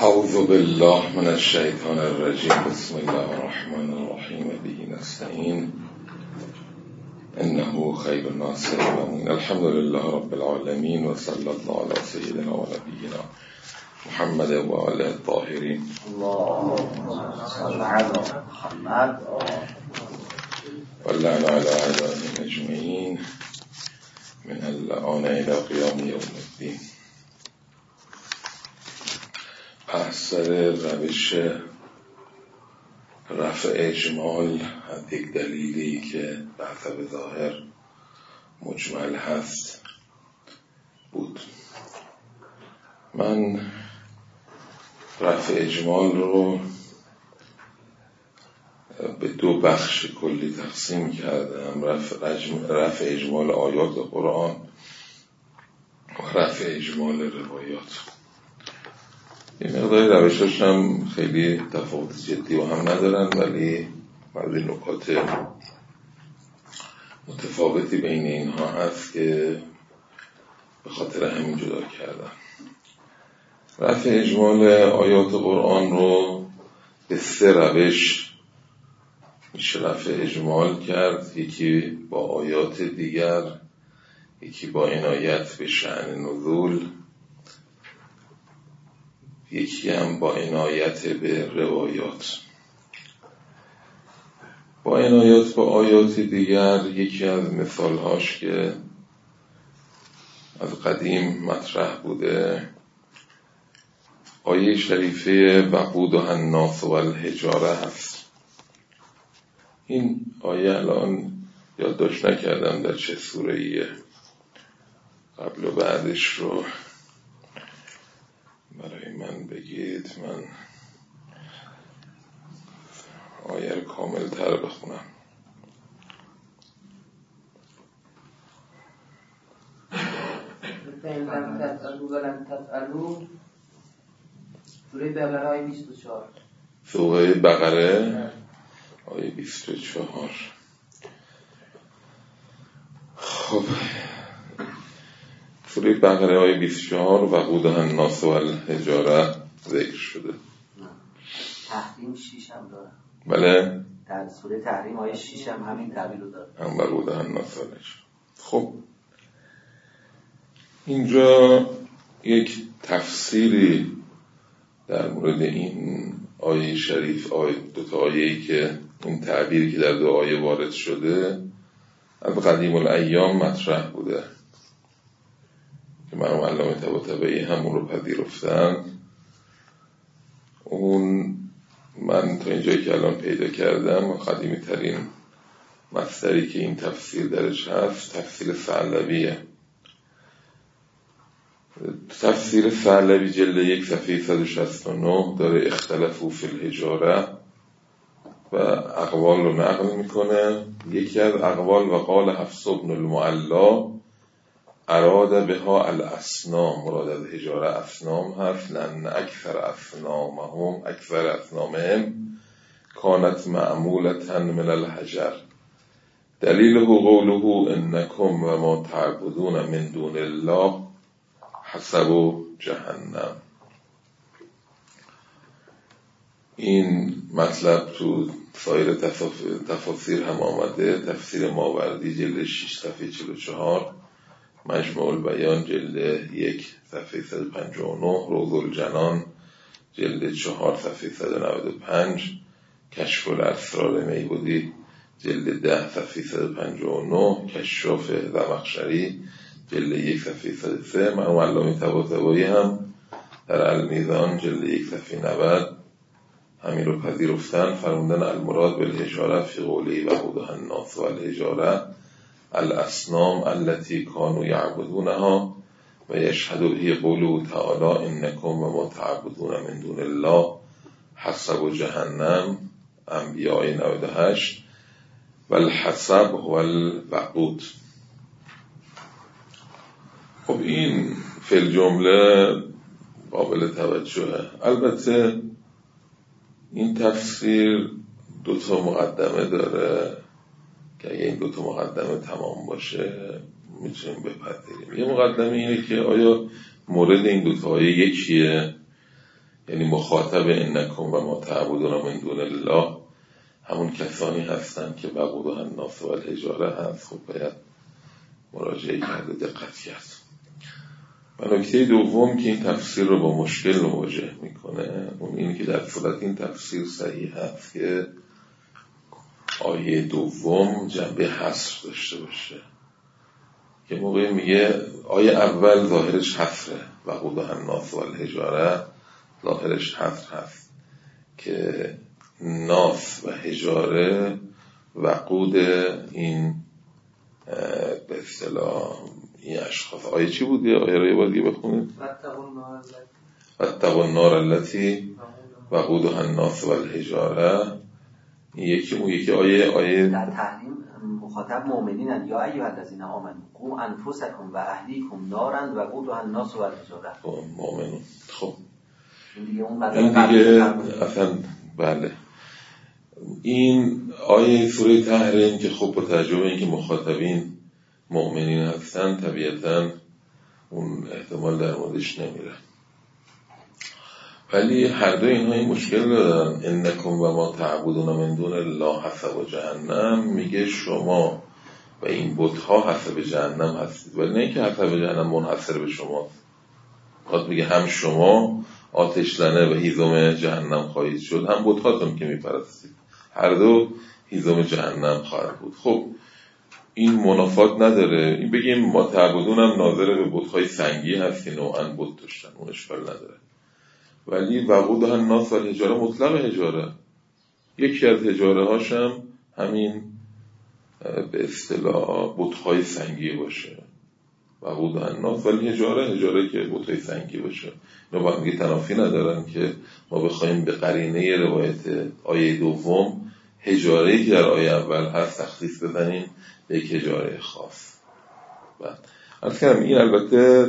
اعوذ بالله من الشیطان الرجیم. بسم الله الرحمن الرحیم. به نستعین انه خیر الناصر و الحمد لله رب العالمین و صلی الله علی سیدنا و نبینا محمد و آله الطاهرین. اللهم صل علی محمد و لعن علی اعدائهم اجمعین من اللعان الى قیام یوم الدین. بحث روش رفع اجمال از یک دلیلی که به حسب ظاهر مجمل هست بود. من رفع اجمال رو به دو بخش کلی تقسیم کردم: رفع اجمال آیات قرآن و رفع اجمال روایات. این مقداری روشش هم خیلی تفاوت جدی و هم ندارن، ولی بعضی نکات متفاوتی بین اینها هست که به خاطر همین جدا کردم. رفع اجمال آیات قرآن رو به سه روش میشه رفع اجمال کرد: یکی با آیات دیگر، یکی با عنایت به شأن نزول، یکی هم با عنایت به روایات. با عنایت با آیات دیگر یکی از مثالهاش که از قدیم مطرح بوده آیه شریفه وقودها الناس والحجاره هست. این آیه الان یادداشت نکردم در چه سوره‌ایه، قبل و بعدش رو برای من بگید، من آیه رو کامل تر بخونم. سوره بقره آیه 24. خب سوره بقره آیه 24 وقودها الناس والحجاره ذکر شده. تحریم 6 هم داره. بله، در سوره تحریم آیه 6 هم همین تعبیر رو داره، هم وقودها الناس والحجاره. خب اینجا یک تفسیری در مورد این آیه شریف، دو تا آیه‌ای که این تعبیری که در دو آیه وارد شده از قدیم الایام مطرح بوده که مرحوم علامه طباطبایی همون رو پذیرفتن. اون من تا اینجایی که الان پیدا کردم قدیمی ترین مصدری که این تفسیر درش هست تفسیر ثعلبیه. تفسیر ثعلبی جلد 1 صفحه 169 داره اختلفوا فی الحجاره و اقوال رو نقل میکنه. یکی از اقوال و قال حفص بن المعلا اراد بها الاسنام، مراد از حجاره اسنام هست، لان اکثر اسنامهم کانت معمولة من الحجر، دلیله قوله انکم و ما تعبدون من دون الله حسب جهنم. این مطلب تو سایر تفاسیر هم آمده. تفسیر ماوردی جلد 6 صفحه 44، مجموع البیان جلد 1 صفحه 159، روض الجنان جلد 4 صفحه 195، کشف الاسرار میبودی جلد 10 صفحه 159، کشاف زمخشری جلد 1 صفحه 103. مرحوم علامه طباطبایی هم در المیزان جلد 1 صفحه 90 همین رو پذیرفتن. فرمودن المراد بالحجاره فی قوله وقودها الناس والحجاره الاسنام التي كانوا يعبدونها و یشهد به قوله تعالی انکم و ما تعبدون من دون الله حسب جهنم، انبیاء 98. و الحسب هو الوقود. خب این فی الجمله قابل توجهه. البته این تفسیر 2 مقدمه داره که اگه این 2 مقدمه تمام باشه میتونیم بپذیریم. یه مقدمه اینه که آیا مورد این 2 آیه یکیه یعنی مخاطب انکم و ما تعبدون من دون الله همون کسانی هستن که وقودها الناس و الحجاره هست. خب باید مراجعه کرد و دقت کرد. و نکته دوم که این تفسیر رو با مشکل مواجه میکنه اون اینه که در صورت این تفسیر صحیح هست که آیه دوم جنبه حصر داشته باشه، که موقع میگه آیه اول ظاهرش حصره وقودها الناس و الحجاره، ظاهرش حصر هست که ناس و حجاره وقود این به اصطلاح این اشخاص. آیه چی بود؟ آیه رو یه بار دیگه بخونید. واتقوا النار التي وقودها الناس و الحجاره. یکی آیه در تحریم مخاطب مؤمنینن یا ایها الذین آمنوا قوا انفسکم و اهلیکم نارا وقودها الناس و الحجاره. مؤمنون. خب این دیگه اصلا بله این آیه سوره تحریم که خب با توجه به اینکه مخاطبین مؤمنین هستن طبیعتاً اون احتمال در موردش نمیره، ولی هر دو اینها این مشکل دارن. انکم و ما تعبدون من دون الله حسب جهنم، میگه شما و این بت‌ها حسب جهنم هستید، ولی نه اینکه حسب جهنم منحصر به شماست. خواهد میگه هم شما آتش لنه و هیزم جهنم خواهید شد، هم بت‌هاتون که میپرستید هر دو هیزم جهنم خواهد بود. خب این منافات نداره. این بگیم ما تعبدون هم ناظر به بت‌های سنگی هست که نوعاً بت داشتن، اون اشکال نداره، ولی وقودها الناس و الحجاره مطلق حجاره، یکی از حجاره هاشم همین به اصطلاح بت‌های سنگی باشه. وقودها الناس و الحجاره که بت‌های سنگی باشه. اینا با هم دیگه تنافی ندارن که ما بخوایم به قرینه روایت آیه دوم حجاره‌ای که در آیه اول هست تخصیص بزنیم به یک حجاره خاص. عرض کردم این البته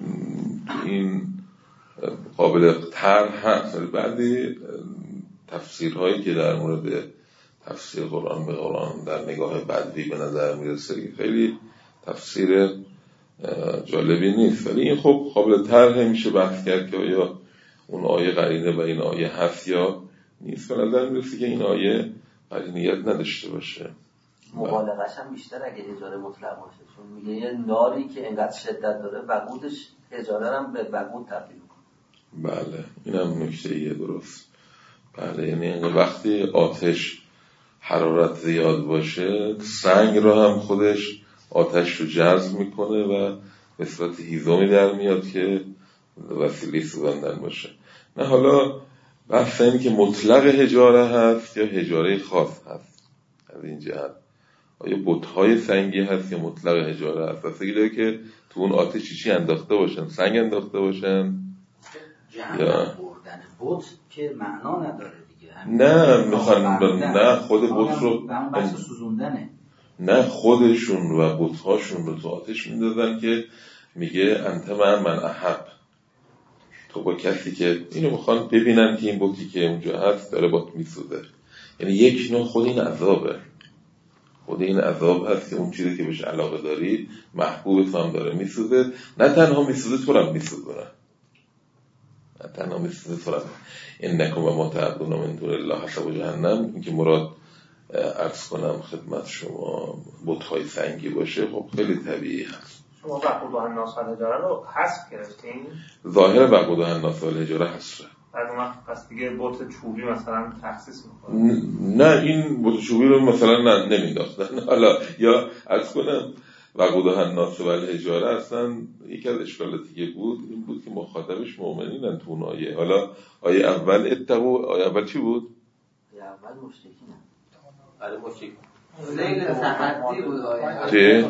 این قابل طرح هست، ولی بعضی تفسیرهایی که در مورد تفسیر قرآن به قرآن در نگاه بدوی به نظر میرسه خیلی تفسیر جالبی نیست، ولی این خب قابل طرح میشه بحث کرد که آیا اون آیه قرینه و این آیه هست یا نیست. به نظر میرسه که این آیه قرینیت نداشته باشه. مبالغش هم بیشتر اگه حجاره مطلق باشه، چون میگه یه ناری که انقدر شدت داره وقودش حجاره هم به وقود تبدیل کنه. بله این هم نکته‌ایه، درست. بله یعنی وقتی آتش حرارت زیاد باشه سنگ رو هم خودش آتش رو جذب میکنه و به صورت هیزمی در میاد که وسیله سوزاندن باشه. نه حالا بحث اینه که مطلق حجاره هست یا حجاره خاص هست. از این جهت آیا بت‌های سنگی هست یا مطلق حجاره هست؟ بستگی داره که تو اون آتش چی انداخته باشن، سنگ انداخته باشن یا بردن بت که معنا نداره دیگه. نه میخوان نه خود بت رو بحث سوزوندنه، نه خودشون و بت‌هاشون رو تو آتش میندازن که میگه انت من احب، تو با کسی که اینو میخوان ببینن که این بتی که اونجا هست داره بات میسوزه. یعنی یک نوع خود این عذابه، خود این عذاب هست که اون چیزی که بهش علاقه داری محبوب تو هم داره میسوزه، نه تنها میسوزه تو هم میسوزه، نه تنها میسوزه تو هم. انکم و ما تعبدون من دون الله حسب جهنم، این که مراد عرض کنم خدمت شما بت‌های سنگی باشه خب خیلی طبیعی هست. شما وقودها الناس و الحجاره رو حذف گرفتین؟ ظاهر وقودها الناس و الحجاره حذفه. بعد اون وقت پس دیگه بت چوبی مثلا تخصیص میکنه؟ نه این بت چوبی رو مثلا نمینداختن. حالا یا عرض کنم وقودها الناس و الحجاره اصلا یک از اشکالاتی که بود این بود که مخاطبش مؤمنینن تو اون آیه. حالا آیه اول اتقوا، آیه اول چی بود؟ آیه اول مشرکین هم. برای مشرک لیل تحدی بود آیه چه؟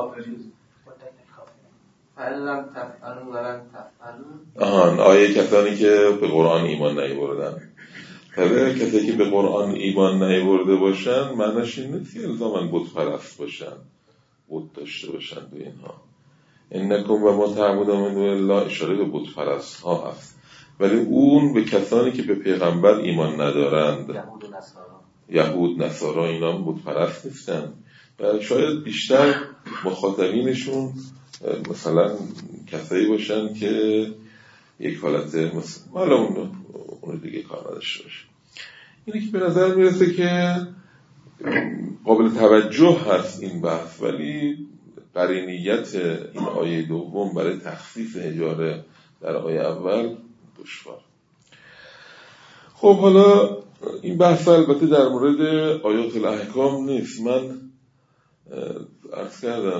فعلا تفعلون ولن تفعلون. آیه کسانی که به قرآن ایمان نیاوردن. کسایی که به قرآن ایمان نیاورده باشن معناش این نیست که الزاماً بت پرست باشن، بت داشته باشن به اینها. انکم و ما تعبدون من دون الله اشاره به بت پرست ها هست، ولی اون به کسانی که به پیغمبر ایمان ندارند، یهود نصارا اینا بت پرست نیستن و شاید بیشتر مخاطبینشون مثلا کسایی باشن که یک حالت حالا اون دیگه کار نداشته باشه. اینی که به نظر میرسه که قابل توجه هست این بحث، ولی قرینیت این آیه دوم برای تخفیف اجاره در آیه اول دشوار. خب حالا این بحث البته در مورد آیات الاحکام نیست. من عرض کردم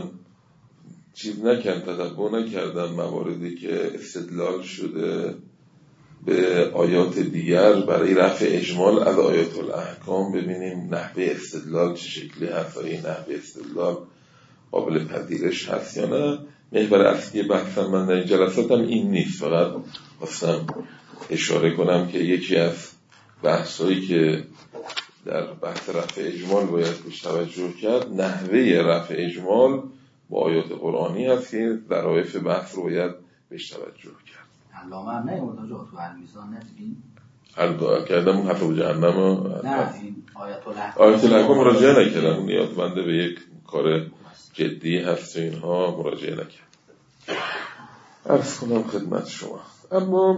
تتبع نکردم مواردی که استدلال شده به آیات دیگر برای رفع اجمال از آیات الاحکام، ببینیم نحوه استدلال چه شکلی هست، این نحوه استدلال قابل پذیرش هست یا نه. محور اصلی بحثم من در این جلساتم این نیست، فقط خواستم اشاره کنم که یکی از بحثایی که در بحث رفع اجمال باید بهش توجه کرد نحوه رفع اجمال با آیات قرآنی هست که در آیات بحث رو باید بهش توجه کرد. علامه هم نیورد آجا تو المیزان ندیدین؟ حل کردم اون حفظ جهنم نه این آیات الاحکام مراجعه نکردم، اون نیاز بنده به یک کار جدی هست و اینها مراجعه نکرد. عرض کنم خدمت شما. اما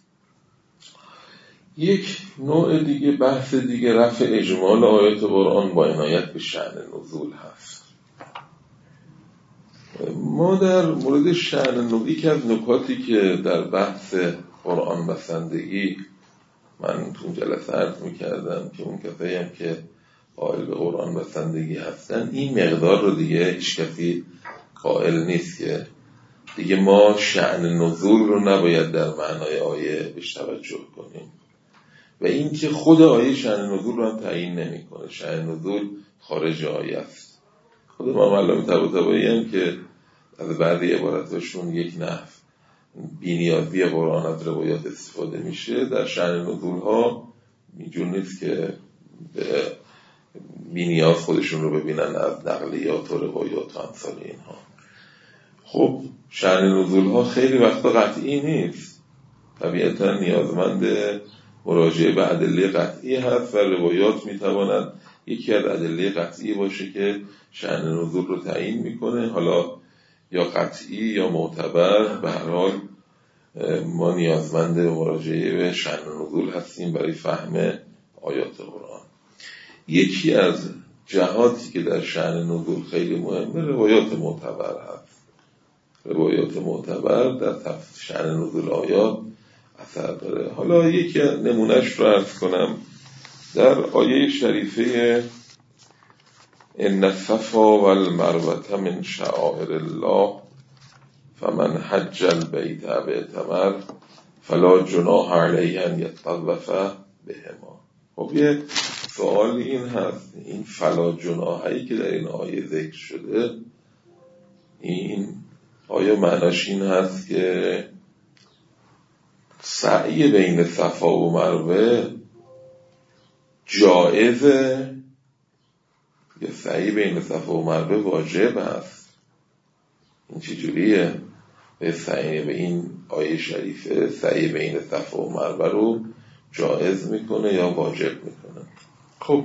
یک نوع دیگه، بحث دیگه، رفع اجمال آیات قرآن با عنایت به شأن نزول هست. ما در مورد شأن نزول که از نکاتی که در بحث قرآن بسندگی من تو جلسه عرض میکردم که اون کسایی هم که قائل به قرآن بسندگی هستن این مقدار رو دیگه هیچ کسی قائل نیست که دیگه ما شأن نزول رو نباید در معنای آیه بهش توجه کنیم و این که خود آیه شأن نزول رو هم تعیین نمیکنه. شأن نزول خارج آیه است. خود ما علامه طباطبایی هم که از بعضی عباراتشون یک نحو بی‌نیازی قرآن از روایات استفاده میشه، در شأن نزول ها اینجور نیست که به بی‌نیاز خودشون رو ببینن از نقلیات و روایات و امثال اینها. خب شأن نزول ها خیلی وقتا قطعی نیست، طبیعتا نیازمند مراجعه به ادله قطعی هست و روایات میتوانند یکی از ادله قطعی باشه که شأن نزول رو تعیین میکنه، حالا یا قطعی یا معتبر. به هر حال ما نیازمند مراجعه به شأن نزول هستیم برای فهم آیات قرآن. یکی از جهاتی که در شأن نزول خیلی مهمه روایات معتبر هست. روایات معتبر در شأن نزول آیات اثر داره. حالا یکی نمونهش رو عرض کنم. در آیه شریفه ان الصفا والمروة من شعائر الله فمن حج البیت او اعتمر فلا جناح علیه ان یطوف بهما. خب یه سوال این هست، این فلا جناحی که در این آیه ذکر شده، این آیا معناش این هست که سعی بین صفا و مروه جایزه یا سعی بین صفا و مروه واجب هست؟ این چجوریه؟ سعی به این آیه شریفه سعی بین صفا و مروه رو جایز میکنه یا واجب میکنه؟ خب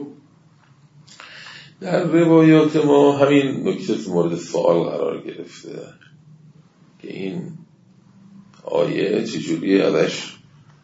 در روایات ما همین نکته مورد سوال قرار گرفته که این آیه چجوریه ازش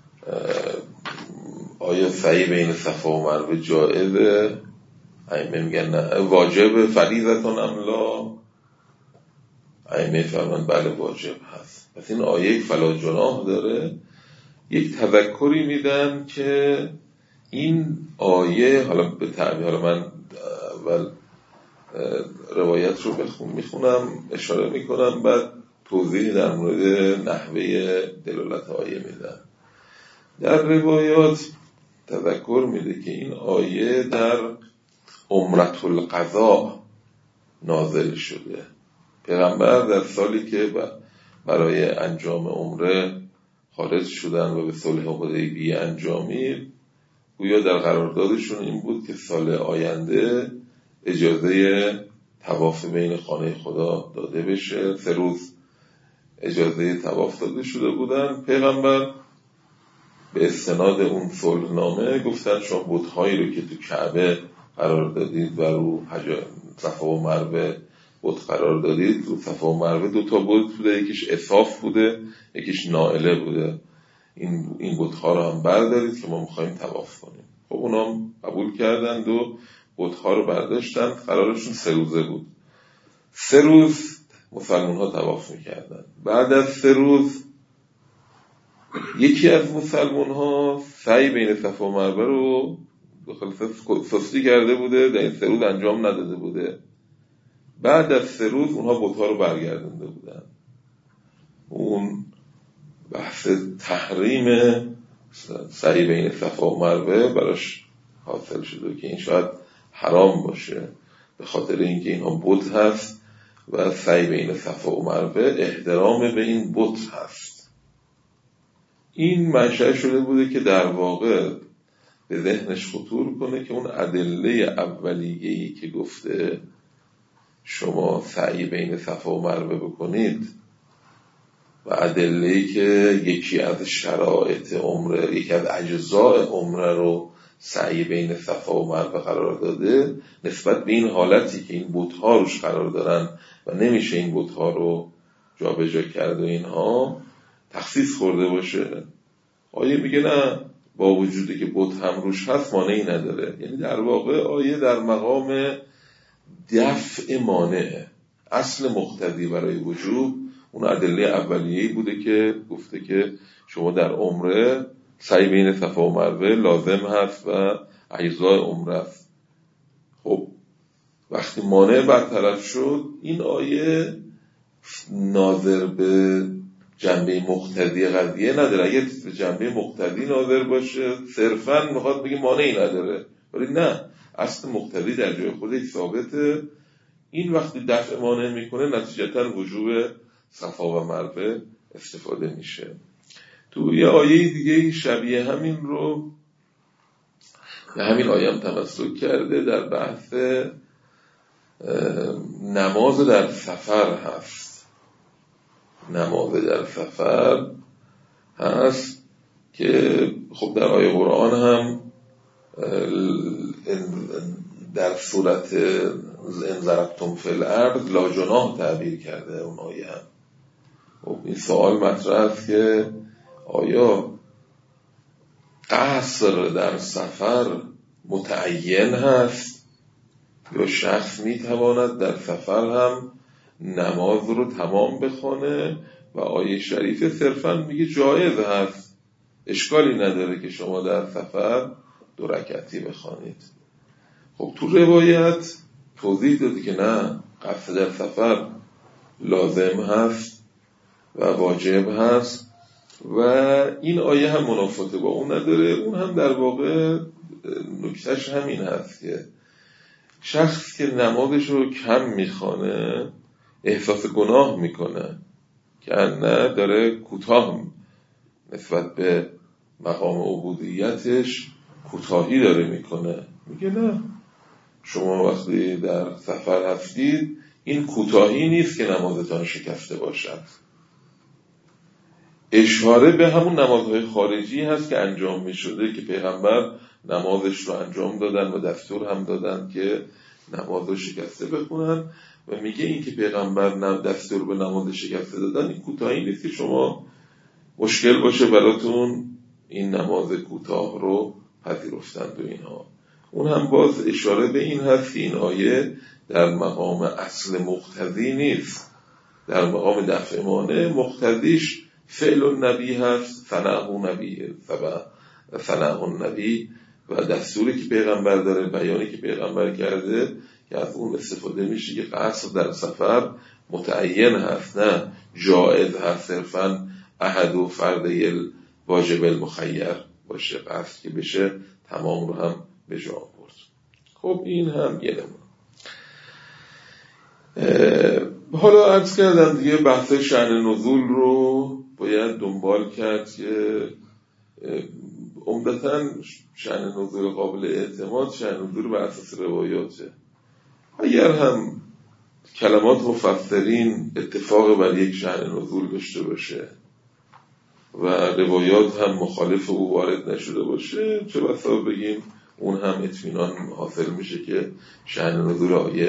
آیا سعی بین صفا و مروه جایزه؟ ائمه میگن نه واجب، فریضتون ام لا؟ ائمه فرمان بله واجب هست. پس این آیه فلا جناح داره. یک تذکری میدن که این آیه، حالا به تعبیر، حالا من اول روایت رو میخونم اشاره میکنم بعد توضیح در مورد نحوه دلالت آیه میدن. در روایات تذکر میده که این آیه در عمرة القضاء نازل شده. پیغمبر در سالی که برای انجام عمره خارج شدن و به صلح حدیبیه انجامید، گویا در قراردادشون این بود که سال آینده اجازه طواف بین خانه خدا داده بشه. 3 روز اجازه طواف داده شده بودن. پیغمبر به استناد اون صلحنامه گفتن شما بت‌هایی رو که تو کعبه قرار دادید و رو صفا و مروه بت قرار دادید، رو صفا و مروه 2 تا بت بوده، یکیش اصاف بوده یکیش نائله بوده. این بت‌ها رو هم بردارید که ما می‌خوایم طواف کنیم. خب اونا هم قبول کردند و بت‌ها رو برداشتن. قرارشون 3 روزه بود. 3 روز مسلمان‌ها طواف می‌کردن. بعد از 3 روز یکی از مسلمان‌ها سعی بین صفا و مروه رو سستی کرده بوده، در این 3 روز انجام نداده بوده. بعد از 3 روز اونها بت‌ها رو برگردونده بودن. اون بحث تحریم سعی بین صفا و مروه براش حاصل شده که این شاید حرام باشه، به خاطر اینکه اینها بت هست و سعی بین صفا و مروه احترام به این بت هست. این منشأ شده بوده که در واقع به ذهنش خطور کنه که اون ادله اولیه‌ای که گفته شما سعی بین صفا و مروه بکنید و ادله‌ای که یکی از شرایط عمره، یکی از اجزاء عمره رو سعی بین صفا و مروه قرار داده، نسبت به این حالتی که این بت‌ها روش قرار دارن و نمیشه این بت‌ها رو جابجا کرد و اینها تخصیص خورده باشه. آیه میگه نه، با وجودی که بت هم روش هست مانعی نداره. یعنی در واقع آیه در مقام دفع مانعه. اصل مقتضی برای وجوب اون ادله اولیه‌ای بوده که گفته که شما در عمره سعی بین صفا و مروه لازم هست و اجزای عمره است. خب وقتی مانع برطرف شد، این آیه ناظر به جنبه مقتضی قضیه نداره. اگه به جنبه مقتضی ناظر باشه صرفاً میخواد بگه مانعی نداره، ولی نه، اصل مقتضی در جای خودش ثابته. این وقتی دفع مانع میکنه نتیجتاً وجوب صفا و مروه استفاده میشه. تو یه آیه دیگه شبیه همین رو به همین آیه هم تمسک کرده، در بحث نماز در سفر هست. نماز در سفر هست که خب در آیه قرآن هم در صورت ان ضربتم فی الارض لا جناح تعبیر کرده اون آیه هم. خب این سوال مطرح است که آیا قصر در سفر متعین هست یا شخص میتواند در سفر هم نماز رو تمام بخونه و آیه شریفه صرفاً میگه جایز هست، اشکالی نداره که شما در سفر 2 رکعتی بخوانید. خب تو روایت توضیح دادی که نه، قصر در سفر لازم هست و واجب هست و این آیه هم منافاته با اون نداره. اون هم در واقع نکتهش همین هست که شخص که نمازش رو کم میخوانه احساس گناه میکنه که نه داره کوتاه نسبت به مقام عبودیتش کوتاهی داره میکنه. میگه نه، شما وقتی در سفر هستید این کوتاهی نیست که نمازتان شکسته باشد. اشاره به همون نمازهای خارجی هست که انجام می شده که پیغمبر نمازش رو انجام دادن و دستور هم دادن که نماز رو شکسته بخونن و میگه این که پیغمبر دستور به نماز شکسته دادن این کوتاهی نیست که شما مشکل باشه براتون این نماز کوتاه رو پذیرفتن و اینها. اون هم باز اشاره به این هست که این آیه در مقام اصل مقتضی نیست، در مقام دفع مانع. مقتضیش فعل النبی هست، ثناء النبی و دستوری که پیغمبر داره، بیانی که پیغمبر کرده که از اون استفاده میشه که قصر در سفر متعین هست، نه جائز هست صرفاً احد و فرده واجب المخیر باشه، قصد که بشه تمام رو هم به جا برد. خب این هم یه نمونه. حالا عرض کردم دیگه بحث شأن نزول رو باید دنبال کرد که عمدتاً شأن نزول قابل اعتماد شأن نزول بر اساس روایاته. اگر هم کلمات مفسرین اتفاق بر یک شأن نزول داشته باشه و روایات هم مخالف او وارد نشده باشه، چه بسا بگیم اون هم اطمینان حاصل میشه که شأن نزول آیه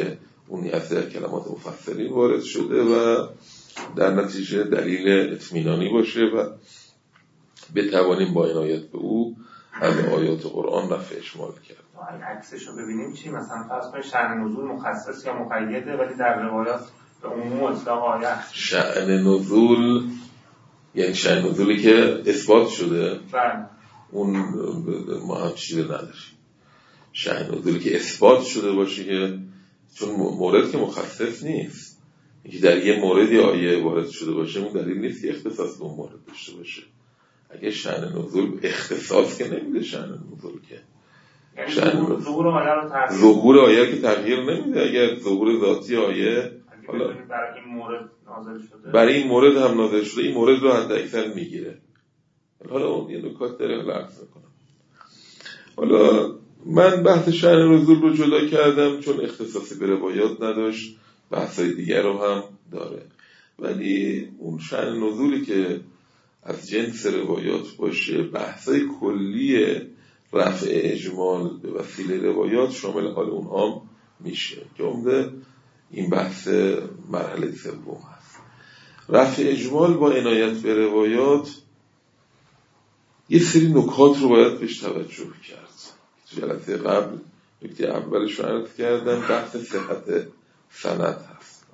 اون نیت در کلمات مفسرین وارد شده و در نتیجه دلیل اطمینانی باشه و بتوانیم با عنایت به او از آیات قرآن رفع اجمال کرد. اگه عکسش رو ببینیم چی؟ مثلا فرض کنید شأن نزول مخصص یا مقیده ولی در روایات به عموم اطلاق آیه است. شأن نزول یعنی شأن نزولی که اثبات شده. بله. اون ما هم چیزی نداریم. شأن نزولی که اثبات شده باشه که چون مورد که مخصص نیست، اینکه در یه موردی آیه وارد شده باشه اون دلیل نیست که اختصاص به اون مورد داشته باشه. اگه شأن نزول اختصاص که نمیده شأن نزول که یعنی ظهور آیه رو تغییر ظهور آیه که تغییر نمیده. اگر ظهور ذاتی آیه حالا برای این مورد نازل شده، برای این مورد هم نازل شده، این مورد رو حد اکثر میگیره. حالا اون یه نکات داره لحظه کنم. حالا من بحث شأن نزول رو جدا کردم چون اختصاصی به روایات نداشت، بحثای دیگر رو هم داره، ولی اون شأن نزولی که از جنس روایات باشه بحثای کلی رفع اجمال به وسیله روایات شامل حال اونها میشه که عمده این بحث مرحله سوم هست. رفع اجمال با عنایت به روایات یه سری نکات رو باید بهش توجه کرد. تو جلسه قبل نکته اولش رو عرض کردم، بحث صحت سند هست.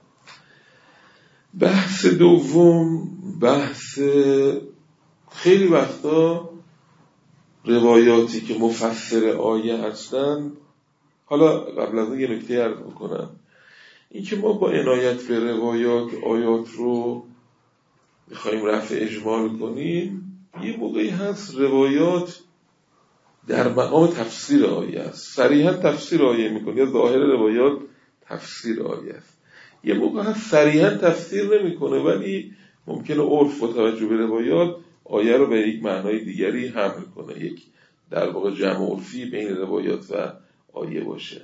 بحث دوم بحث خیلی وقتا روایاتی که مفسر آیه هستند. حالا قبل از اون یه نکته عرض بکنم، این که ما با عنایت به روایات آیات رو میخواییم رفع اجمال کنیم، یه موقعی هست روایات در مقام تفسیر آیه است، صریحا تفسیر آیه میکنه یا ظاهر روایات تفسیر آیه است. یه موقع هست صریحا تفسیر نمیکنه ولی ممکنه عرف با توجه به روایات آیه رو به یک معنای دیگری حمل کنه، یک در واقع جمع عرفی بین روایات و آیه باشه.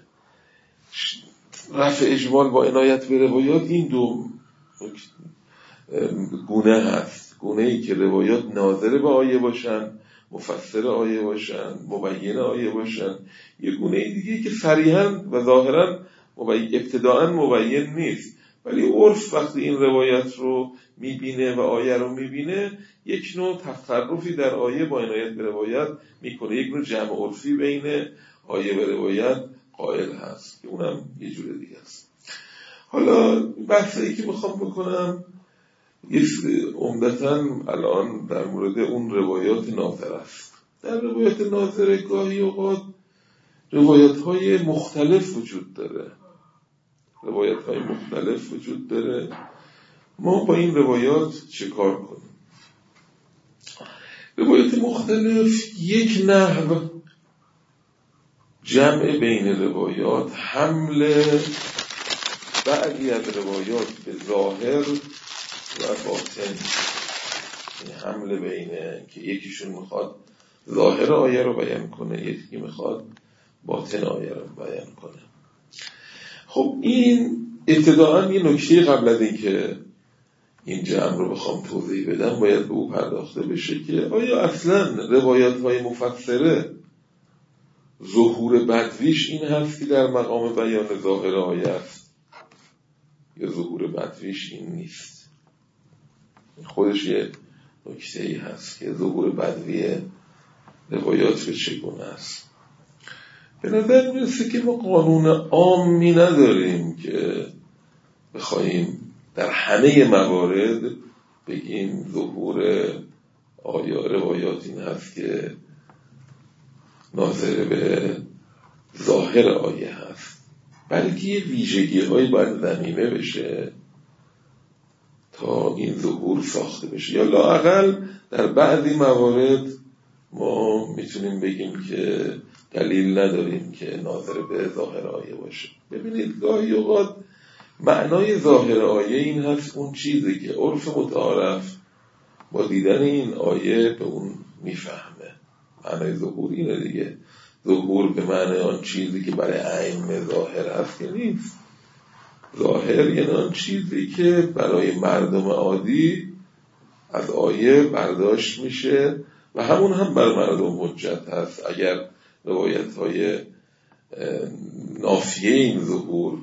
رفع اجمال با عنایت به روایات این دو گونه هست. گونه ای که روایات ناظر به آیه باشن، مفسر آیه باشن، مبین آیه باشن. یه گونه دیگه که صریحا و ظاهرا ابتداءً مبین نیست ولی عرف وقتی این روایت رو میبینه و آیه رو میبینه یک نوع تصرفی در آیه با عنایت به روایت میکنه، یک نوع جمع عرفی بین آیه و روایت قائل هست که اونم یه جور دیگه است. حالا بحثی که میخوام بکنم عمدتاً الان در مورد اون روایات ناظر است. در روایات ناظر گاهی اوقات روایت‌های مختلف وجود داره. روایت‌های مختلف وجود داره. ما با این روایات چه کار کنیم؟ روایات مختلف یک نحو جمع بین روایات، حمل بعضی از روایات به ظاهر و باطن، این حمل بینه که یکیشون میخواد ظاهر آیه رو بیان کنه، یکی میخواد باطن آیه رو بیان کنه. خب این ابتداءً یه نکته قبل از این که این جمع رو بخوام توضیح بدم باید به او پرداخته بشه که آیا اصلاً روایات های مفسره ظهور بدویش این هست که در مقام بیان ظاهر آیه است یا ظهور بدویش این نیست؟ خودش یه نکته‌ای هست که ظهور بدوی روایات به چگونه است. به نظر میرسه که ما قانون عامی نداریم که بخوایم در همه موارد بگیم ظهور روایات این هست که ناظر به ظاهر آیه هست، بلکه یه ویژگی هایی باید ضمیمه بشه تا این ظهور ساخته بشه، یا لااقل در بعضی موارد ما میتونیم بگیم که دلیل نداریم که ناظر به ظاهر آیه باشه. ببینید گاهی اوقات معنای ظاهر آیه این هست اون چیزی که عرف متعارف با دیدن این آیه به اون میفهمه. معنای ظهور اینه دیگه، ظهور به معنی آن چیزی که برای عین ظاهر هست که نیست. ظاهر یعنی آن چیزی که برای مردم عادی از آیه برداشت میشه و همون هم بر مردم حجت هست. اگر روایت های نافیه این ظهور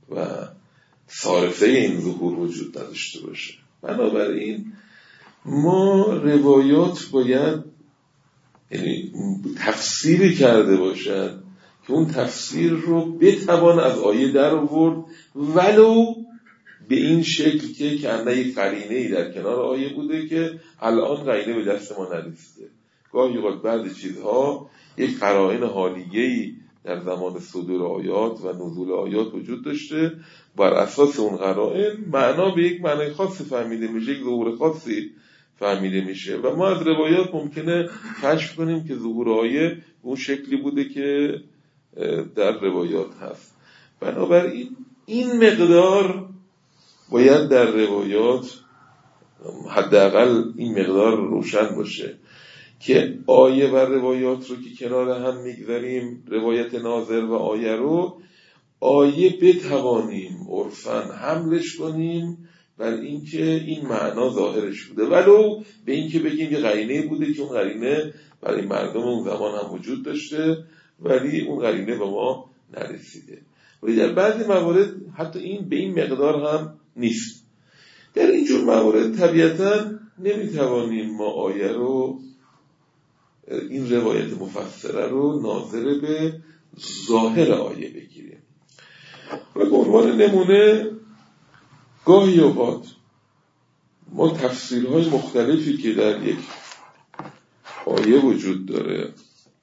و صارفه این ظهور وجود نداشته باشه. بنابراین ما روایات باید یعنی تفسیری کرده باشد که اون تفسیر رو بتوان از آیه در آورد، ولو به این شکل که کنه یک قرینه‌ای در کنار آیه بوده که الان قرینه به دست ما نرسیده. گاهی اوقات بعضی چیزها یک قرائن حالیه‌ای در زمان صدور آیات و نزول آیات وجود داشته، بر اساس اون قرائن معنا به یک معنای خاصی فهمیده میشه، یک ظهور خاصی فهمیده میشه و ما از روایات ممکنه کشف کنیم که ظهور آیه اون شکلی بوده که در روایات هست. بنابراین این مقدار باید در روایات حداقل این مقدار روشن باشه که آیه و روایات رو که کنار هم میگذاریم، روایت ناظر و آیه رو، آیه بتوانیم عرفاً حملش کنیم بر اینکه این معنا ظاهرش بوده، ولو به اینکه بگیم یه قرینه بوده که اون قرینه برای مردم اون زمان هم وجود داشته ولی اون قرینه به ما نرسیده. ولی در بعضی موارد حتی این به این مقدار هم نیست. در اینجور موارد طبیعتاً نمیتوانیم ما آیه رو، این روایت مفسره رو ناظر به ظاهر آیه بگیریم. و به عنوان نمونه گاهی اوقات ما تفسیرهای مختلفی که در یک آیه وجود داره،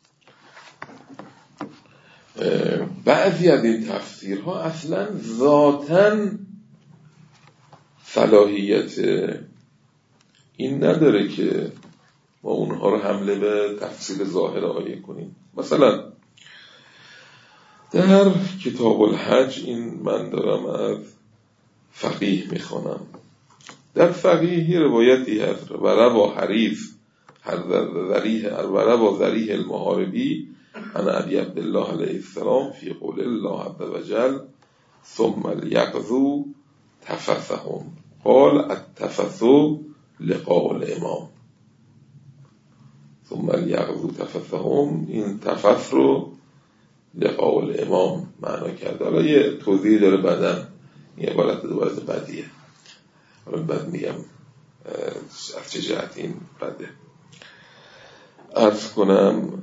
بعضی از این تفسیرها اصلا ذاتاً صلاحیت این نداره که ما اونها رو حمله به تفسیر ظاهر آیه کنیم. مثلا در کتاب الحج، این من دارم از فقیه میخوانم، در فقیه روایتی هست و روا حریف و روا ذریح المحاربی عن ابی عبدالله علیه السلام فی قول الله عز وجل ثم لیقضوا تفثهم قال التفث لقاء الامام. ثم لیقضوا تفثهم، این تفث رو لقاء الامام معنا کرده. حالا یه توضیح داره بعدن، این عبارت بدیه، حالا بعد میگم از چه جهت این بده. عرض کنم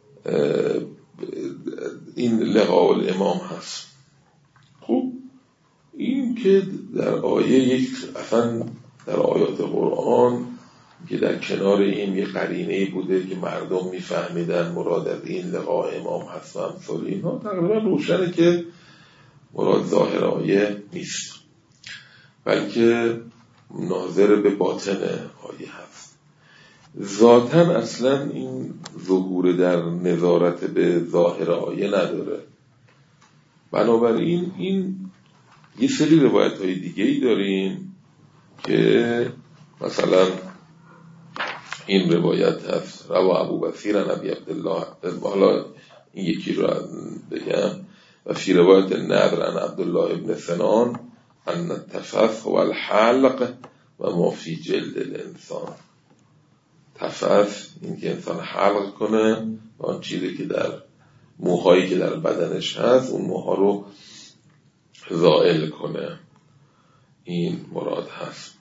این لقاء الامام هست. خب این که در آیه یک اصلا در آیات قرآن که در کنار این یه قرینه بوده که مردم میفهمیدن مراد از این لقاء امام هست و امثال اینها، تقریبا روشنه که مراد ظاهر آیه نیست بلکه ناظر به باطن آیه هست. ذاتاً اصلا این ظهور در نظارت به ظاهر آیه نداره. بنابراین این یه سری روایت های دیگه ای داریم که مثلا این روایت هست روا ابو بصیر عن ابی عبدالله، حالا این یکی رو بگم، و فی روایت نادر عن عبدالله ابن سنان ان التفث هو الحلق و ما فی جلد الانسان. تفث این که انسان حلق کنه و آن چیزی که در موهایی که در بدنش هست اون موها رو زائل کنه، این مراد هست.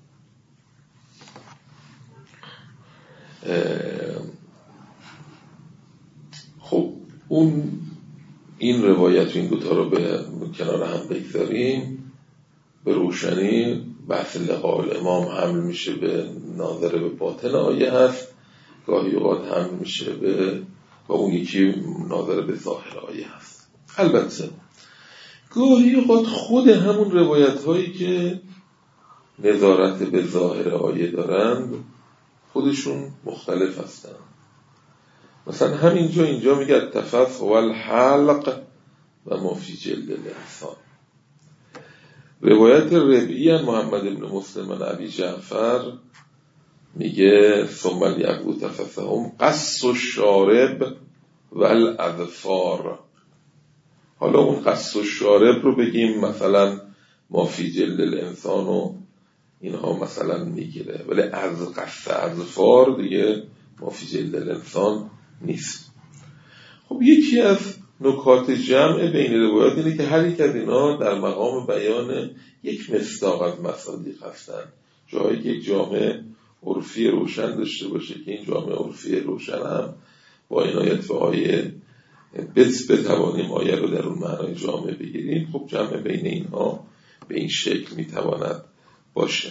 خب این روایت و این دوتا رو به کنار هم بگذاریم، به روشنی بحث لقاء الامام حمل میشه به ناظر به باطن آیه هست، گاهی اوقات حمل میشه به با اون یکی ناظر به ظاهر آیه هست. البته گاهی اوقات خود همون روایت هایی که نظارت به ظاهر آیه دارند خودشون مختلف هستن. مثلا همینجا اینجا میگه التفث هو الحلق و ما فی جلد الانسان. روایت ربیعی عن محمد بن مسلم عن ابی جعفر میگه ثم لیقضوا تفثهم قص الشارب و الاظفار. حالا اون قص الشارب رو بگیم مثلا ما فی جلد الانسان و اینها مثلا میگیره، ولی از قص اظفار دیگه ما فی جلد الانسان نیست. خب یکی از نکات جمع بین روایات اینه که هر یک از اینا در مقام بیان یک مصداق از مصادیق هستن. جایی که یک جامع عرفی روشن داشته باشه که این جامع عرفی روشن هم با عنایت به آیه بتوانیم آیه رو در اون معنای جامع بگیریم، خب جمع بین اینها به این شکل میتواند باشه.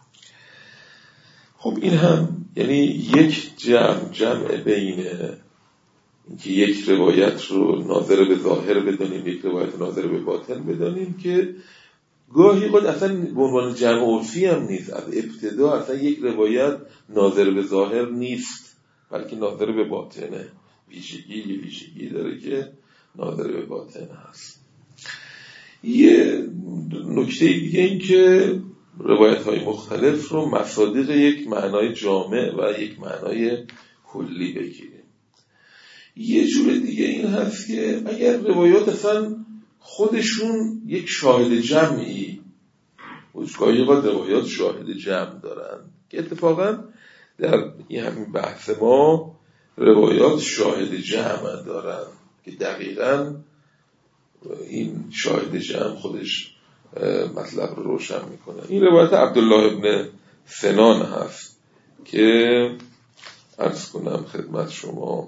خب این هم یعنی یک جمع بین اینکه یک روایت رو ناظر به ظاهر بدانیم، یک روایت ناظر به باطن بدانیم، که گاهی قد اصلا به عنوان جمع عرفی هم نیست، از ابتدا اصلا یک روایت ناظر به ظاهر نیست بلکه ناظر به باطنه، ویژگی داره که ناظر به باطن هست. یه نکته دیگه این که روایت های مختلف رو مصادیق یک معنای جامع و یک معنای کلی بگیریم. یه جور دیگه این هست که اگر روایات اصلا خودشون یک شاهد جمعی، گاهی اوقات روایات شاهد جمع دارن که اتفاقا در این همین بحث ما روایات شاهد جمع دارن که دقیقاً این شاهد جمع خودش مطلب رو روشن میکنه. این روایت عبدالله ابن سنان هست که عرض کنم خدمت شما،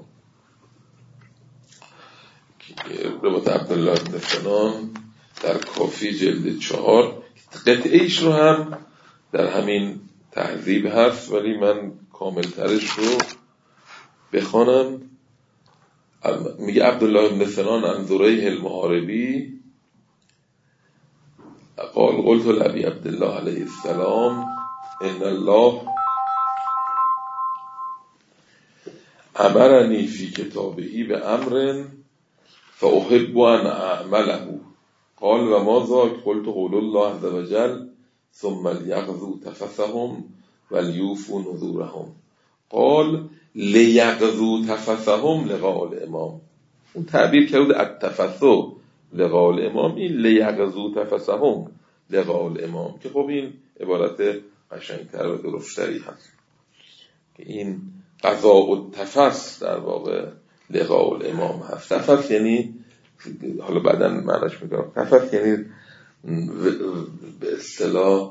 روایت عبدالله ابن سنان در کافی جلد 4 قطعیش رو هم در همین تهذیب هست، ولی من کاملترش رو بخوانم. میگه عبدالله ابن سنان عن ذریح المحاربی قال قلت لأبي عبدالله علیه السلام ان الله امرني في كتابه بأمر فأحب أن أعمله قال وما ذاك قلت قول الله عز وجل ثم ليغزوا تفثهم وليوفوا نذورهم قال لیغزوا تفثهم لقاء الامام. اون تعبیر کرده التفثه لقاء الامام، این لیغزوا تفثهم لقاء الامام که خب این عبارت قشنگتر و درستری هست که این قضاء التفث در واقع لقاء الامام هست. تفث یعنی، حالا بعداً معنیش میگم، تفث یعنی به اصطلاح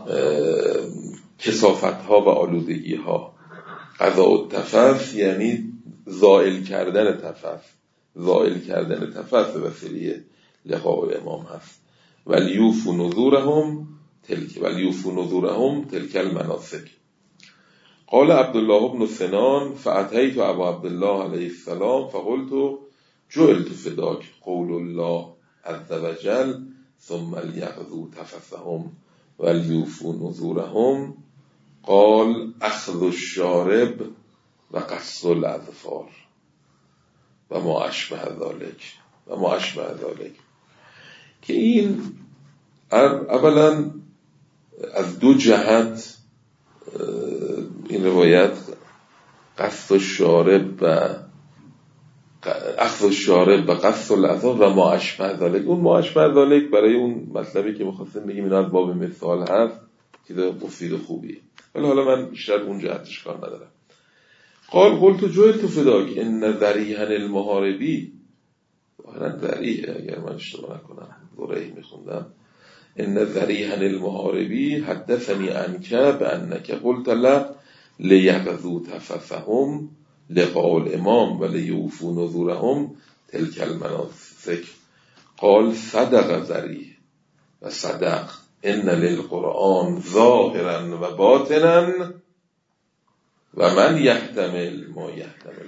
کثافت ها و آلودگی ها. قضاء التفث یعنی زائل کردن تفث به وسیله لقاء الامام هست. ولیوفوا نذورهم تلک المناسک. قال عبدالله بن سنان فأتيت أبا عبدالله عليه السلام فقلت جعلت فداك قول الله عز وجل ثم ليغزوا تفثهم وليوفوا نذورهم قال أخذ الشارب و قص الاظفار و ما اشبه ذلك. که این اولا از دو جهت این روایت قص الشارب و اخذ الشارب و قص الاظفار و ما اشبه ذلك، اون ما اشبه ذلك برای اون مطلبی که می‌خواستم بگیم اینا از باب مثال هست که مفید خوبیه، ولی حالا من بیشتر اون جهتش کار ندارم. قال قلت جعلت فداك ان ذریحا المحاربی، واقعا ذریح اگر من اشتباه نکنم ذریح میخوندم، ان ذریحا المحاربی حدثني عنك بانك قلت له لیغزوا تفثهم لقاء الامام ولیوفوا نذورهم تلك المناسک. قال صدق ذریح و صدق ان للقرآن ظاهرا و باطنا و من یحتمل ما یحتمل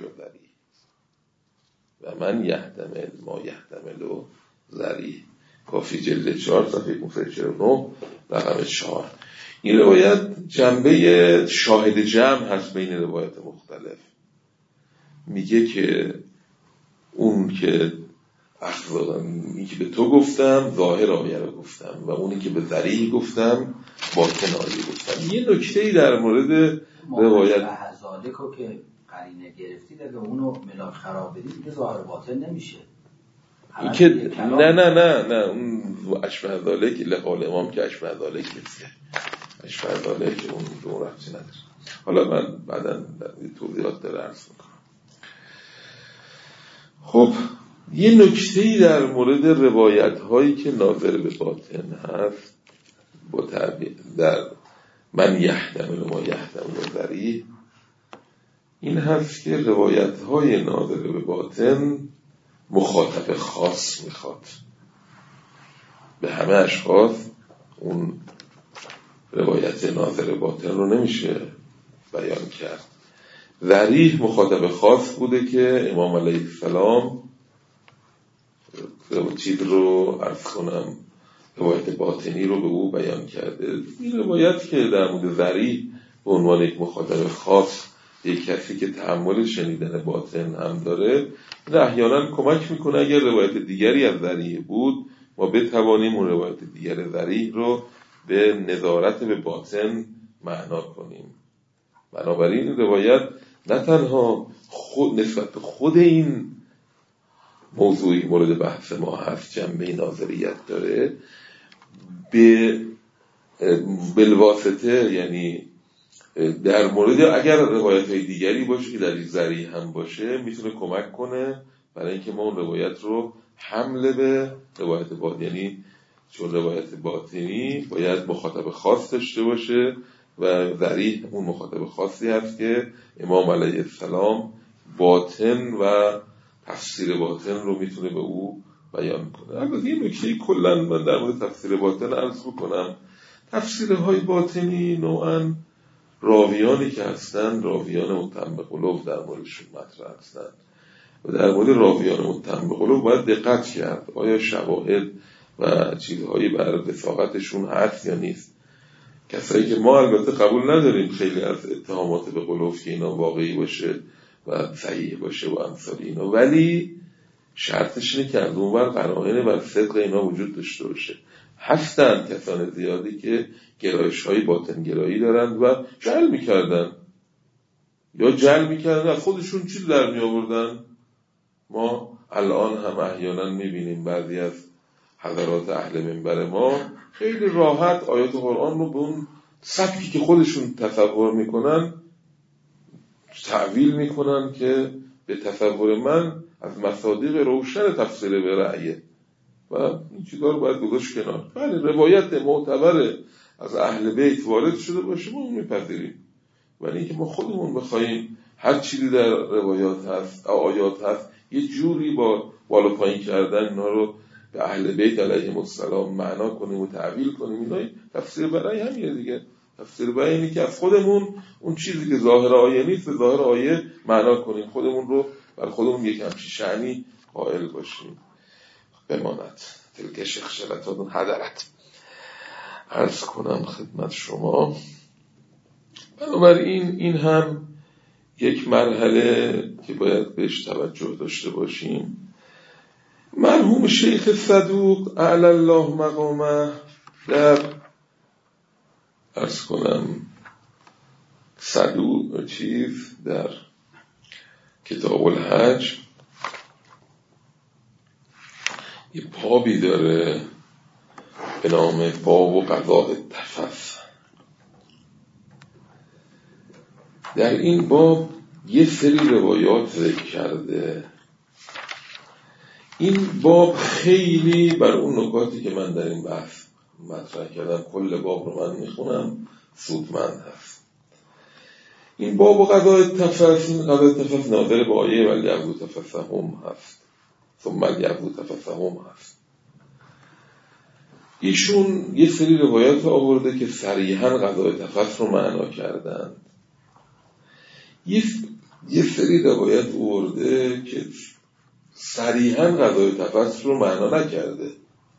ذریح. کافی جلد 4 صفحه 549 رقم 4. این روایت جنبه شاهد جمع هست بین روایت مختلف. میگه که اونی که به تو گفتم ظاهر آیه رو گفتم و اونی که به ذریح گفتم باطن آیه گفتم. یه نکته‌ای در مورد روایت هزالکو که قرینه گرفتید اگه اونو ملاک خراب بدید دیگه ظاهر باطن نمیشه. که نه اون اشبه ذالک لقال امام که اشبه ذالک نیست، اشبه ذالک اون دو رفتی نداره. حالا من بعداً توضیحات در عرض میکنم. خب یه نکته‌ای در مورد روایت هایی که ناظر به باطن هست با تعبیر در من یحتمل ما یحتمل ذریح این هست که روایت های ناظر به باطن مخاطب خاص میخواد. به همه اشخاص اون روایت ناظر باطن رو نمیشه بیان کرد. ذریح مخاطب خاص بوده که امام علیه السلام چیز رو عرض کنم روایت باطنی رو به او بیان کرده. این روایت که در مورد ذریح به عنوان یک مخاطب خاص یک کسی که تحمل شنیدن باطن هم داره این احیانا کمک میکنه اگر روایت دیگری از ذریح بود ما بتوانیم اون روایت دیگر ذریح رو به نظارت به باطن معنا کنیم. بنابراین این روایت نه تنها نسبت به خود این موضوعی مورد بحث ما هست جنبه ناظریت داره به بالواسطه یعنی در مورد اگر روایت های دیگری باشه که در ذریح هم باشه میتونه کمک کنه برای اینکه ما اون روایت رو حمله به روایت باطنی یعنی چون روایت باطنی باید مخاطب خاص داشته باشه و ذریح اون مخاطب خاصی هست که امام علیه السلام باطن و تفسیر باطن رو میتونه به او بیان کنه. البته این نکته کلا من در مورد تفسیر باطن عرض بکنم تفسیرهای باطنی نوعاً راویانی که هستن راویان متهم به قلوب در موردشون مطرح هستن و در مورد راویان متهم به قلوب باید دقت کرد آیا شواهد و چیزهایی بر وثاقتشون هست یا نیست. کسایی که ما البته قبول نداریم خیلی از اتهامات به قلوب که اینا واقعی باشه و صحیح باشه و امثال اینا، ولی شرطش اینه که از اون ور قرائن بر صدق اینا وجود داشته باشه. هستن کسان زیادی که گرایش های باطن گرایی دارند و جعل میکردن از خودشون چیز در می آوردن. ما الان هم احیانا میبینیم بعضی از حضرات اهل منبر ما خیلی راحت آیات قرآن رو به اون سبکی که خودشون تصور میکنن تعویل میکنن که به تصور من از مصادیق روشن تفسیر به رأیه و این چیزا رو باید گذاشت کنار. بله روایت معتبر از اهل بیت وارد شده باشه ما میپذیریم، ولی اینکه ما خودمون بخوایم هر چیزی در روایات هست آیات هست یه جوری با بالا پایین کردن اینا رو به اهل بیت علیهم السلام معنا کنیم و تعویل کنیم اینا تفسیر برای همینه دیگه. تفسیر برای اینه که از خودمون اون چیزی که ظاهر آیه نیست به ظاهر آیه معنا کنیم، خودمون رو بر خودمون یک همچین شأنی قائل باشیم. بماند تلک شخشلتان حضرت عرض کنم خدمت شما. بنابراین این هم یک مرحله که باید بهش توجه داشته باشیم. مرحوم شیخ صدوق اعلی الله مقامه در عرض کنم صدوق در کتاب الحج یه بابی داره به نام باب و قضاء التفث. در این باب یه سری روایات ذکر کرده. این باب خیلی بر اون نکاتی که من در این بحث مطرح کردم کل باب رو من میخونم سودمند هست. این باب و قضاء التفث این قضاء التفث ناظر به آیه ولی یعبدوا تفثهم هست ثم یعبدوا تفثهم هست. ایشون یه سری روایات آورده که صریحاً قضاء التفث رو معنا کردند. یه سری روایت آورده که صریحاً قضاء التفث رو معنا نکرده،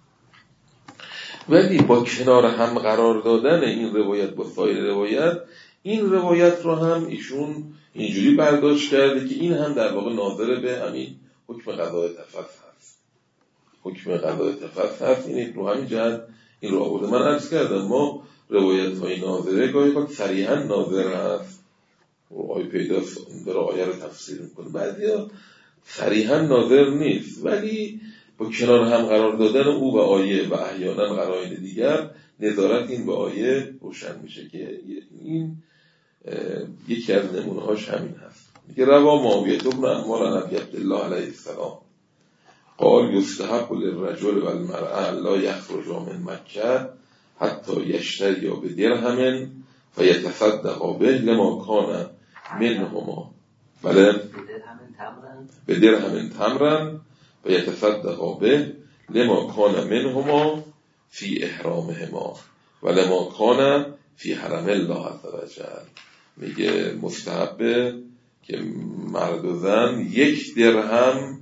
ولی با کنار هم قرار دادن این روایت با سایر روایت این روایت رو هم ایشون اینجوری برداشت کرده که این هم در واقع ناظر به همین حکم قضاء التفث هست. حکم قضاء التفث هست این رو همین جهت این رو آورده. من عرض کردم ما روایت های ناظره گاهی وقت صریحاً ناظر هست و آیه پیداست داره آیه رو تفسیر میکنه، بعضیا صریحاً ناظر نیست ولی با کنار هم قرار دادن او و آیه و احیانا قرائن دیگر نظارت این به آیه روشن میشه که این یکی از نمونه‌هاش همین هست. میگه روا معاویه بن عمار عن ابی عبدالله علیه السلام قال یستحب للرجل و المرأة لا یخرجا من مکه حتی یشتریا بدرهم فیتصدقا به لما کان منهما بله بدرهم تمرا فیتصدقا به لما کان منهما فی احرامهما و لما کان فی حرم الله عز وجل. میگه مستحبه که مرد و زن 1 درهم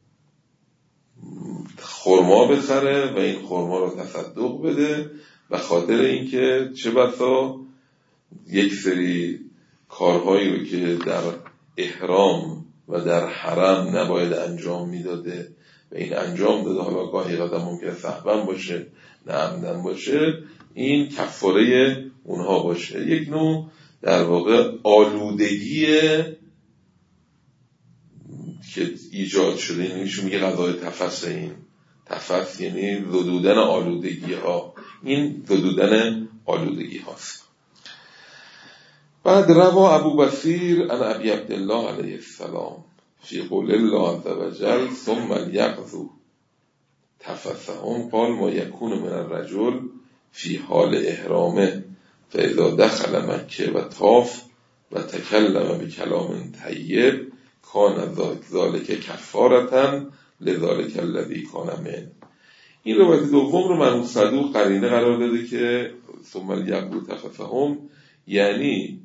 خرما بخره و این خرما رو تصدق بده، به خاطر اینکه چه بسا یک سری کارهایی رو که در احرام و در حرم نباید انجام میداده و این انجام داده، حالا گاهی قدم ممکنه سهوا باشه نه عمدن باشه، این کفاره اونها باشه. یک نوع در واقع آلودگی که ایجاد شده، این میشه میگه قضای تفس. این تفس یعنی زدودن آلودگی ها، این زدودن آلودگی هاست. بعد روا ابو بصیر عن ابی عبدالله علیه السلام فی قول الله عز وجل ثم یقضوا تفثهم قال ما یکون من الرجل فی حال احرامه فاذا دخل مکه و طاف و تکلم بکلام طیب کان ذالک کفارة لذالک الذی کان من. این روایت دوم رو مرحوم صدوق قرینه قرار داده که ثم یقضوا تفثهم یعنی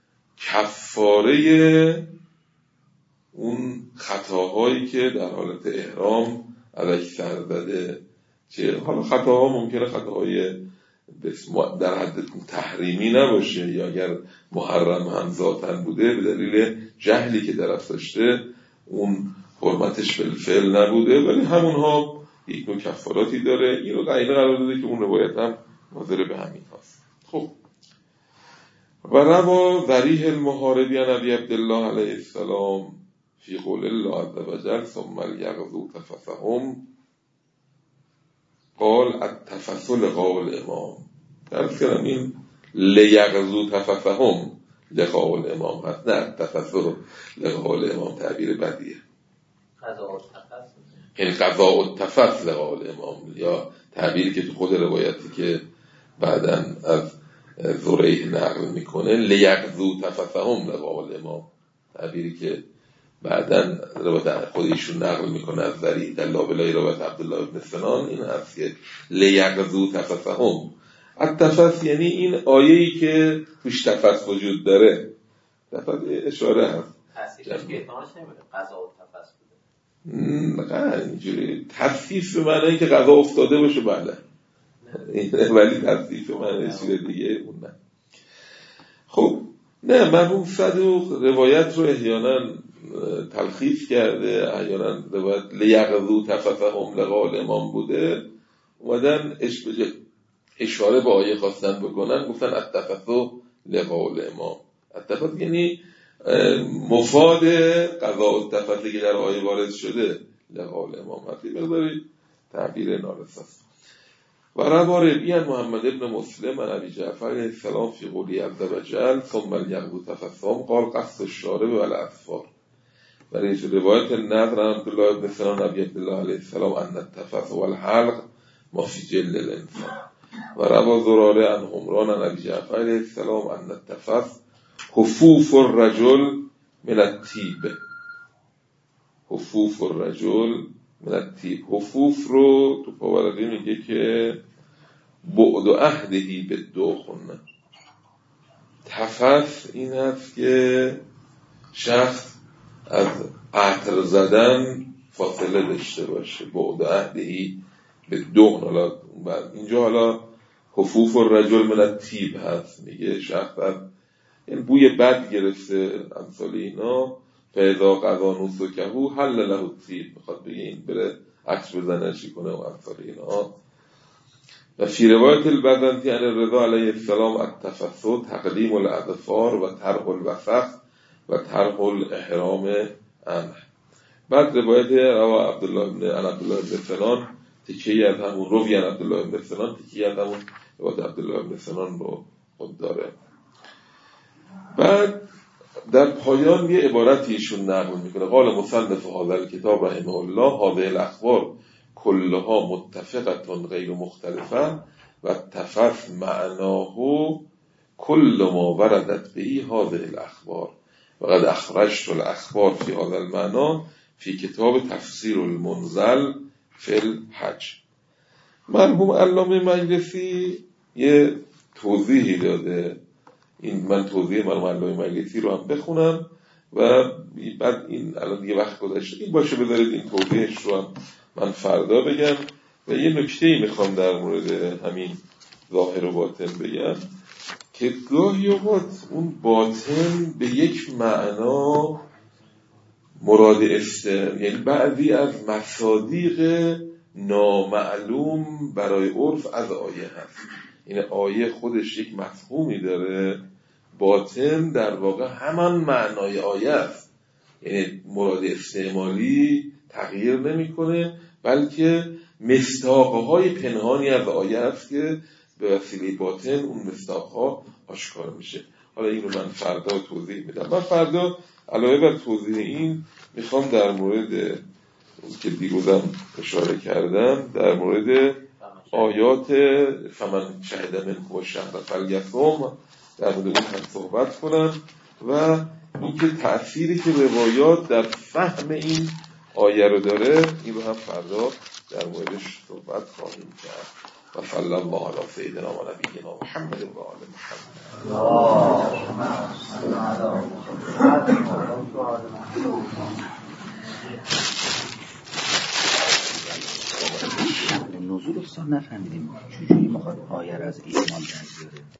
کفاره اون خطاهایی که در حالت احرام علیه سر زده، که حالا خطاها ممکنه خطاهای در حد تحریمی نباشه یا اگر محرم هم ذاتن بوده به دلیل جهلی که درست داشته اون حرمتش بالفعل نبوده، ولی همونها یک نوع کفاراتی داره. این رو قرینه قرار داده که اون روایت هم ناظر به همین هست. خب و روا ذریح المحاربی عن ابی عبدالله علیه السلام فی قول الله عز وجل ثم یقضوا تفثهم قال التفث لقاء الامام. درست کردم این لیقضوا تفثهم لقاء الامام هست، نه التفث لقاء الامام تعبیر بدیه، یعنی قضاء التفث لقاء الامام، یا تعبیری که تو خود روایتی که بعداً از زریح نقل میکنه لیقضوا تفثهم لقاء الامام، تعبیری که بعداً روایت خود ایشون نقل میکنه از ذریح در لابلای روایت عبدالله بن سنان، این هست که لیقضوا تفثهم. التفث یعنی این آیه‌ای که توش تفث وجود داره، تفث اشاره هست. تفسیرش که احتمالش نمیده قضا و تفث بوده، نه اینجوری تفسیر به معنی که قضا افتاده باشه بله، ولی تفسیر به معنی چیز دیگه اون نه. خب نه، مرحوم صدوق روایت رو احیانا تلخیص کرده، احیانا روایت لیقضوا تفثهم لقاء الامام بوده، اومدن اشاره به آیه خواستن بکنن، گفتن التفث لقاء الامام. التفث یعنی مفاد قضاء التفث که در آیه وارد شده لقاء الامام هست، مقداری تعبیر نارساست. و روا ربی عن محمد ابن مسلم عن ابی جعفر علیه السلام فی قوله عز وجل ثم یقضوا تفثهم قال قص الشارب والاظفار. برای روایت نضر عن عبدالله ابن سنان ابی عبدالله علیه السلام ان التفث والحلق ما فی جلد الانسان. و روا زراره عن عمران عن ابی جعفر علیه السلام ان التفث حفوف الرجل من الطیب. حفوف الرجل من الطیب، حفوف رو تو پاورقی میگه که بعد و عهدهی به دخن. تفث این هست که شخص از عطر زدن فاصله داشته باشه، بعد و عهدهی به دخن. حالا اینجا حالا حفوف الرجل من الطیب هست، میگه شخص از این بوی بد گرفته امثال اینا، فاذا قضا نسکه حل له الطیب، میخواد بگه این بره عطر بزنه چی کنه و امثال اینا. و فی روایت البزنطی عن الرضا علیه السلام التفث تقدیم الاظفار و طرح الوسخ و طرح الاحرام عنه. بعد روایت روا عبدالله بن سنان تکیه‌ای از همون روی عن عبدالله بن سنان تکیه‌ای از همون روایت عبدالله بن سنان رو خود داره. بعد در پایان یه عبارتی ایشون نقل میکنه. قال مصنف هذا الكتاب رحمه الله هذه الاخبار كلها متفقة غیر مختلفة و اتفق معناه كل ما وردت به هذه الاخبار و قد اخرجت الاخبار في هذا المعنى في کتاب تفسیر المنزل فی الحج. مرحوم علامه مجلسی یه توضیحی داده. من توضیح مرحوم علامه مجلسی رو هم بخونم و بعد این الان دیگه وقت گذشته این باشه بذارید این توضیحش رو هم من فردا بگم. و یه نکته‌ای میخوام در مورد همین ظاهر و باطن بگم که گاهی اوقات اون باطن به یک معنا مراد یعنی بعضی از مصادیق نامعلوم برای عرف از آیه هست. این آیه خودش یک مفهومی داره، باطن در واقع همان معنای آیه است، یعنی مراد استعمالی تغییر نمیکنه بلکه مصداق‌های پنهانی از آیه است که به وسیله باطن اون مصداق‌ها آشکار میشه. حالا این رو من فردا توضیح میدم. من فردا علاوه بر توضیح این میخوام در مورد اون که دیروزم اشاره کردم در مورد آیات فمن شهد منکم الشهر فلیصم در مورد اون هم صحبت کنم و اینکه تأثیری که روایات در فهم این آیه رو داره این رو هم فردا در موردش صحبت خواهیم کرد. و صلی الله علی سیدنا و نبینا محمد و آل محمد. نزول اصلا نفهمیدیم چجوری میخواد آیه را از ایمان در بیاره.